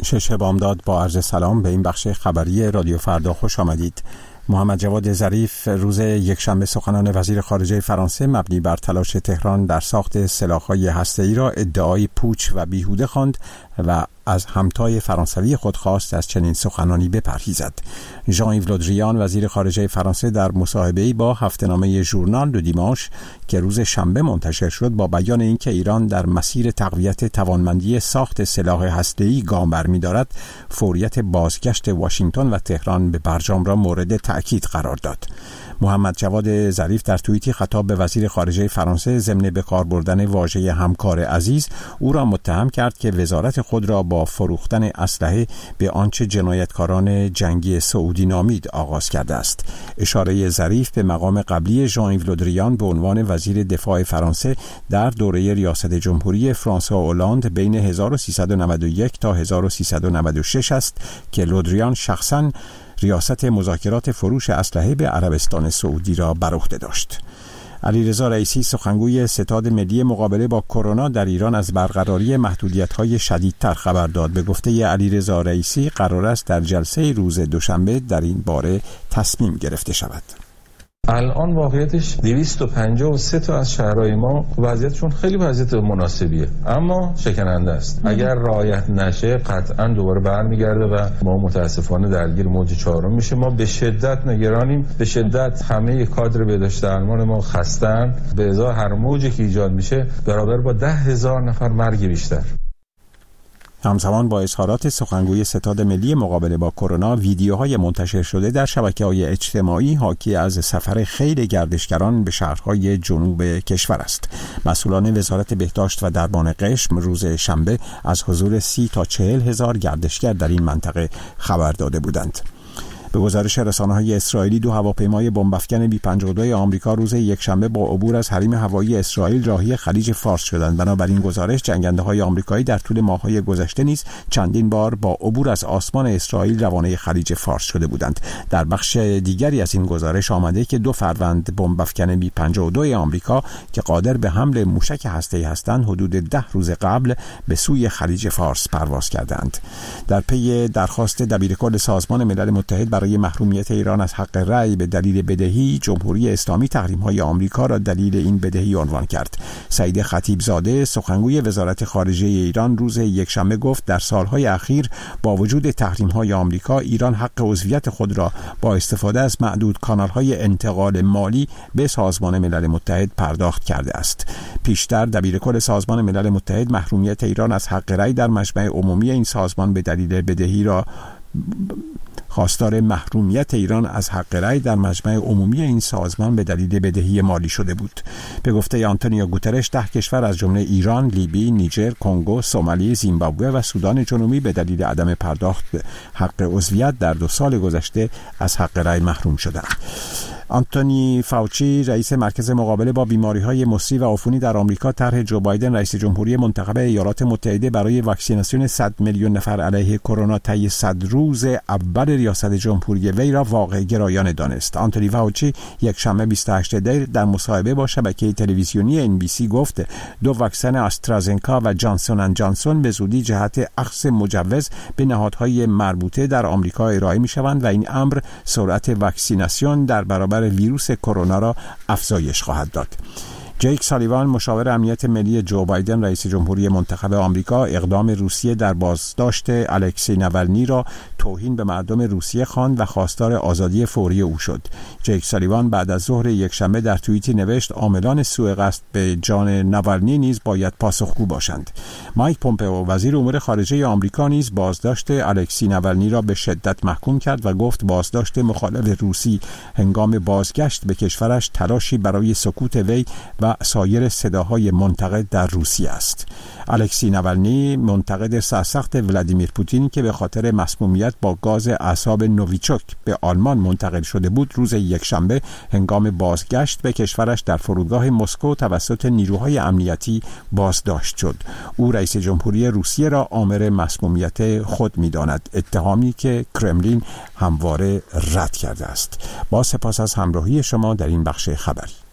شش بامداد با عرض سلام به این بخش خبری رادیو فردا خوش آمدید. محمد جواد ظریف روز یکشنبه سخنان وزیر خارجه فرانسه مبنی بر تلاش تهران در ساخت سلاح‌های هسته‌ای را ادعای پوچ و بیهوده خواند و از همتای فرانسوی خود خواست از چنین سخنانی بپرهیزد. ژان ایو لودریان وزیر خارجه فرانسه در مصاحبه‌ای با هفته‌نامه ژورنال دو دیمانش که روز شنبه منتشر شد با بیان اینکه ایران در مسیر تقویت توانمندی ساخت سلاح هسته‌ای گام برمی‌دارد، فوریت بازگشت واشنگتن و تهران به برجام را مورد تأکید قرار داد. محمد جواد ظریف در توییتی خطاب به وزیر خارجه فرانسه ضمن به کار بردن واژه همکار عزیز او را متهم کرد که وزارت خود را با فروختن اسلحه به آنچه جنایتکاران جنگی سعودی نامید آغاز کرده است. اشاره ظریف به مقام قبلی ژان ایو لودریان به عنوان وزیر دفاع فرانسه در دوره ریاست جمهوری فرانسوا اولاند بین 1391 تا 1396 است که لودریان شخصاً ریاست مذاکرات فروش اسلحه به عربستان سعودی را بر عهده داشت. علیرضا رئیسی سخنگوی ستاد ملی مقابله با کرونا در ایران از برقراری محدودیت‌های شدیدتر خبر داد. به گفته علیرضا رئیسی قرار است در جلسه روز دوشنبه در این باره تصمیم گرفته شود. الان واقعیتش 253 تا از شهرهای ما وضعیتشون خیلی وضعیت مناسبیه، اما شکننده است. اگر رعایت نشه قطعا دوباره برمیگرده و ما متاسفانه درگیر موج چهارم میشه. ما به شدت نگرانیم، به شدت همه کادر بهداشت درمان ما خستن، به ازای هر موجی که ایجاد میشه برابر با 10,000 نفر مرگ بیشتر. همزمان با اظهارات سخنگوی ستاد ملی مقابله با کرونا، ویدیوهای منتشر شده در شبکه‌های اجتماعی حاکی از سفر خیلی گردشگران به شهرهای جنوب کشور است. مسئولان وزارت بهداشت و درمان قشم روز شنبه از حضور 30 تا 40 هزار گردشگر در این منطقه خبر داده بودند. به گزارش رسانه‌های اسرائیلی، دو هواپیمای بمب‌افکن بی-52 آمریکا روز یکشنبه با عبور از حریم هوایی اسرائیل راهی خلیج فارس شدند. بنابراین گزارش جنگنده‌های آمریکایی در طول ماه‌های گذشته نیز چندین بار با عبور از آسمان اسرائیل روانه خلیج فارس شده بودند. در بخش دیگری از این گزارش آمده که دو فروند بمب‌افکن بی-52 آمریکا که قادر به حمل موشک هسته‌ای هستند حدود 10 روز قبل به سوی خلیج فارس پرواز کردند. در پی درخواست دبیرکل سازمان ملل متحد برای محرومیت ایران از حق رأی به دلیل بدهی، جمهوری اسلامی تحریم‌های آمریکا را دلیل این بدهی عنوان کرد. سعید خطیبزاده سخنگوی وزارت خارجه ایران روز یکشنبه گفت در سالهای اخیر با وجود تحریم‌های آمریکا، ایران حق عضویت خود را با استفاده از معدود کانال‌های انتقال مالی به سازمان ملل متحد پرداخت کرده است. پیشتر دبیرکل سازمان ملل متحد محرومیت ایران از حق رأی در مجمع عمومی این سازمان به دلیل بدهی را خواستار محرومیت ایران از حق رأی در مجمع عمومی این سازمان به دلیل بدهی مالی شده بود. به گفته آنتونیو گوترش 10 کشور از جمله ایران، لیبی، نیجر، کنگو، سومالی، زیمبابوه و سودان جنوبی به دلیل عدم پرداخت حق عضویت در 2 سال گذشته از حق رأی محروم شدند. آنتونی فاوچی رئیس مرکز مقابله با بیماری‌های مسری و عفونی در آمریکا طرح جو بایدن رئیس جمهوری منتخب ایالات متحده برای واکسیناسیون 100 میلیون نفر علیه کرونا طی 100 روز اول ریاست جمهوری وی را واقع گرایانه دانست. آنتونی فاوچی یکشنبه 28 دی در مصاحبه با شبکه تلویزیونی NBC گفت دو واکسن آسترازنکا و جانسون اند جانسون به زودی جهت اخذ مجوز به نهادهای مربوطه در آمریکا ارائه می‌شوند و این امر سرعت واکسیناسیون در برابر ویروس کرونا را افزایش خواهد داد. جیک سالیوان مشاور امنیت ملی جو بایدن رئیس جمهوری منتخب آمریکا اقدام روسیه در بازداشت الکسی ناولنی را توهین به مردم روسیه خواند و خواستار آزادی فوری او شد. جیک سالیوان بعد از ظهر یکشنبه در توییتی نوشت عاملان سوء قصد به جان ناولنی نیز باید پاسخگو باشند. مایک پومپئو وزیر امور خارجه آمریکا نیز بازداشت الکسی ناولنی را به شدت محکوم کرد و گفت بازداشت مخالف روسی هنگام بازگشت به کشورش تلاشی برای سکوت وی و سایر صداهای منتقد در روسیه است. الکسی ناولنی منتقد سرسخت ولادیمیر پوتین که به خاطر مسمومیت با گاز اعصاب نوویچوک به آلمان منتقل شده بود روز یکشنبه هنگام بازگشت به کشورش در فرودگاه مسکو توسط نیروهای امنیتی بازداشت شد. او رئیس جمهوری روسیه را آمر مسمومیت خود می‌داند، اتهامی که کرملین همواره رد کرده است. با سپاس از همراهی شما در این بخش خبری.